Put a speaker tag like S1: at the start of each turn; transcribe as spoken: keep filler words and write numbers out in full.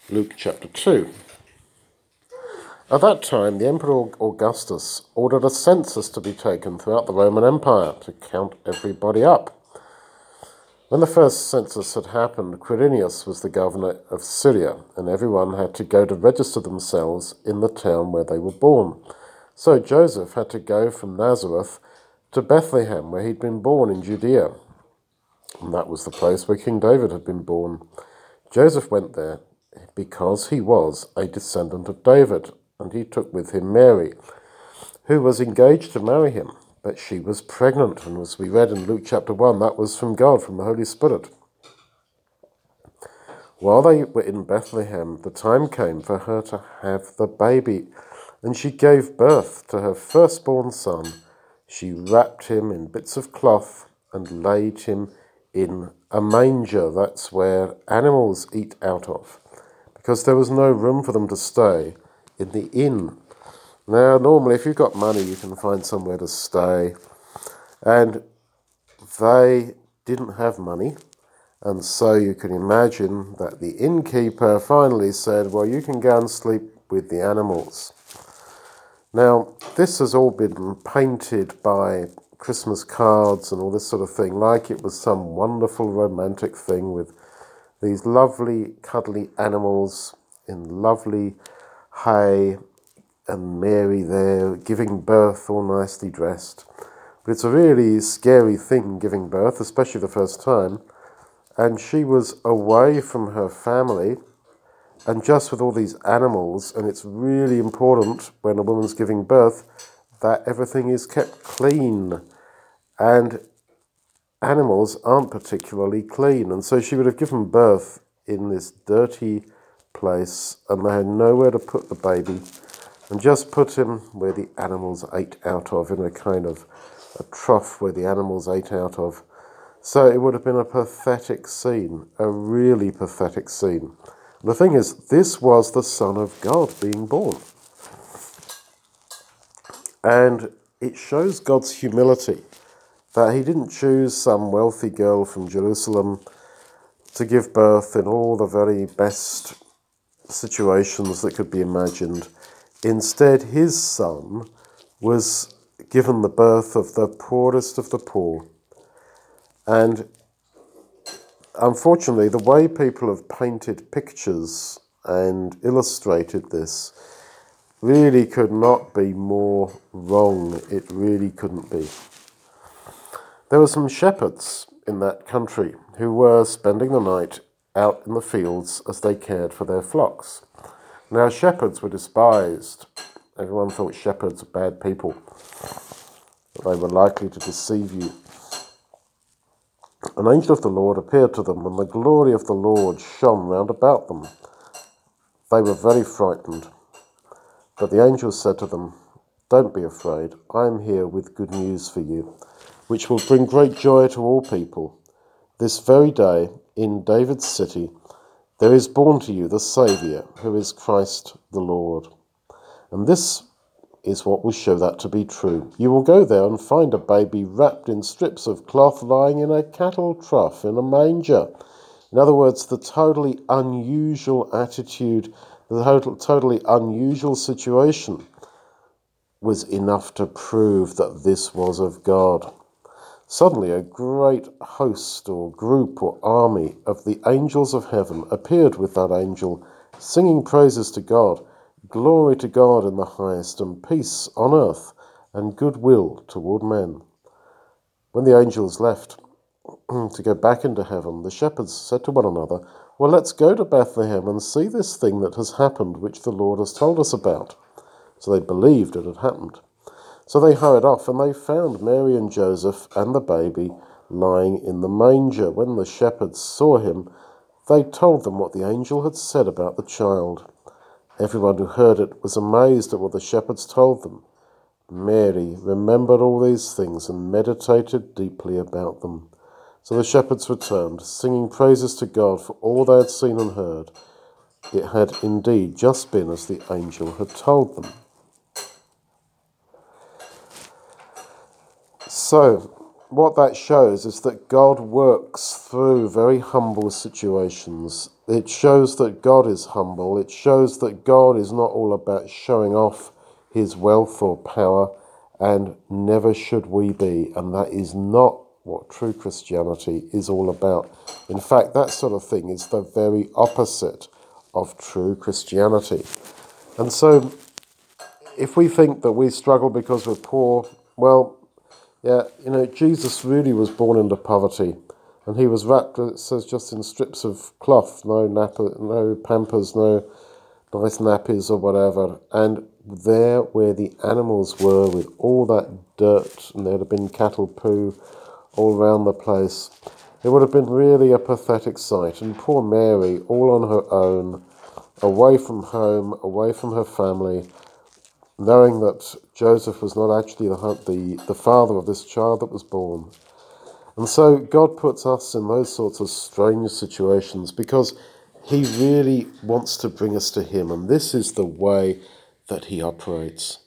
S1: Luke chapter two. At that time, the Emperor Augustus ordered a census to be taken throughout the Roman Empire to count everybody up. When the first census had happened, Quirinius was the governor of Syria, and everyone had to go to register themselves in the town where they were born. So Joseph had to go from Nazareth to Bethlehem, where he'd been born in Judea. And that was the place where King David had been born. Joseph went there because he was a descendant of David, and he took with him Mary, who was engaged to marry him, but she was pregnant, and as we read in Luke chapter one, that was from God, from the Holy Spirit. While they were in Bethlehem, the time came for her to have the baby, and she gave birth to her firstborn son. She wrapped him in bits of cloth and laid him in a manger. That's where animals eat out of, because there was no room for them to stay in the inn. Now, normally, if you've got money, you can find somewhere to stay. And they didn't have money. And so you can imagine that the innkeeper finally said, well, you can go and sleep with the animals. Now, this has all been painted by Christmas cards and all this sort of thing, like it was some wonderful romantic thing with these lovely, cuddly animals in lovely hay, and Mary there giving birth all nicely dressed. But it's a really scary thing, giving birth, especially the first time. And she was away from her family and just with all these animals, and it's really important when a woman's giving birth that everything is kept clean. And animals aren't particularly clean, and so she would have given birth in this dirty place, and they had nowhere to put the baby, and just put him where the animals ate out of, in a kind of a trough where the animals ate out of. So it would have been a pathetic scene, a really pathetic scene. And the thing is, this was the Son of God being born. And it shows God's humility, that he didn't choose some wealthy girl from Jerusalem to give birth in all the very best situations that could be imagined. Instead, his son was given the birth of the poorest of the poor. And unfortunately, the way people have painted pictures and illustrated this really could not be more wrong. It really couldn't be. There were some shepherds in that country who were spending the night out in the fields as they cared for their flocks. Now, shepherds were despised. Everyone thought shepherds were bad people, that they were likely to deceive you. An angel of the Lord appeared to them, and the glory of the Lord shone round about them. They were very frightened. But the angel said to them, "Don't be afraid. I am here with good news for you, which will bring great joy to all people. This very day, in David's city, there is born to you the Saviour, who is Christ the Lord. And this is what will show that to be true. You will go there and find a baby wrapped in strips of cloth lying in a cattle trough in a manger." In other words, the totally unusual attitude, the total, totally unusual situation was enough to prove that this was of God. Suddenly a great host or group or army of the angels of heaven appeared with that angel, singing praises to God. Glory to God in the highest, and peace on earth, and goodwill toward men. When the angels left to go back into heaven, the shepherds said to one another, "Well, let's go to Bethlehem and see this thing that has happened, which the Lord has told us about." So they believed it had happened. So they hurried off, and they found Mary and Joseph and the baby lying in the manger. When the shepherds saw him, they told them what the angel had said about the child. Everyone who heard it was amazed at what the shepherds told them. Mary remembered all these things and meditated deeply about them. So the shepherds returned, singing praises to God for all they had seen and heard. It had indeed just been as the angel had told them. So, what that shows is that God works through very humble situations. It shows that God is humble. It shows that God is not all about showing off his wealth or power, and never should we be. And that is not what true Christianity is all about. In fact, that sort of thing is the very opposite of true Christianity. And so, if we think that we struggle because we're poor, well, yeah, you know, Jesus really was born into poverty, and he was wrapped, it says, just in strips of cloth, no napper, no pampers, no nice nappies or whatever. And there where the animals were with all that dirt, and there'd have been cattle poo all around the place, it would have been really a pathetic sight. And poor Mary, all on her own, away from home, away from her family, knowing that Joseph was not actually the, the, the father of this child that was born. And so God puts us in those sorts of strange situations because he really wants to bring us to him, and this is the way that he operates.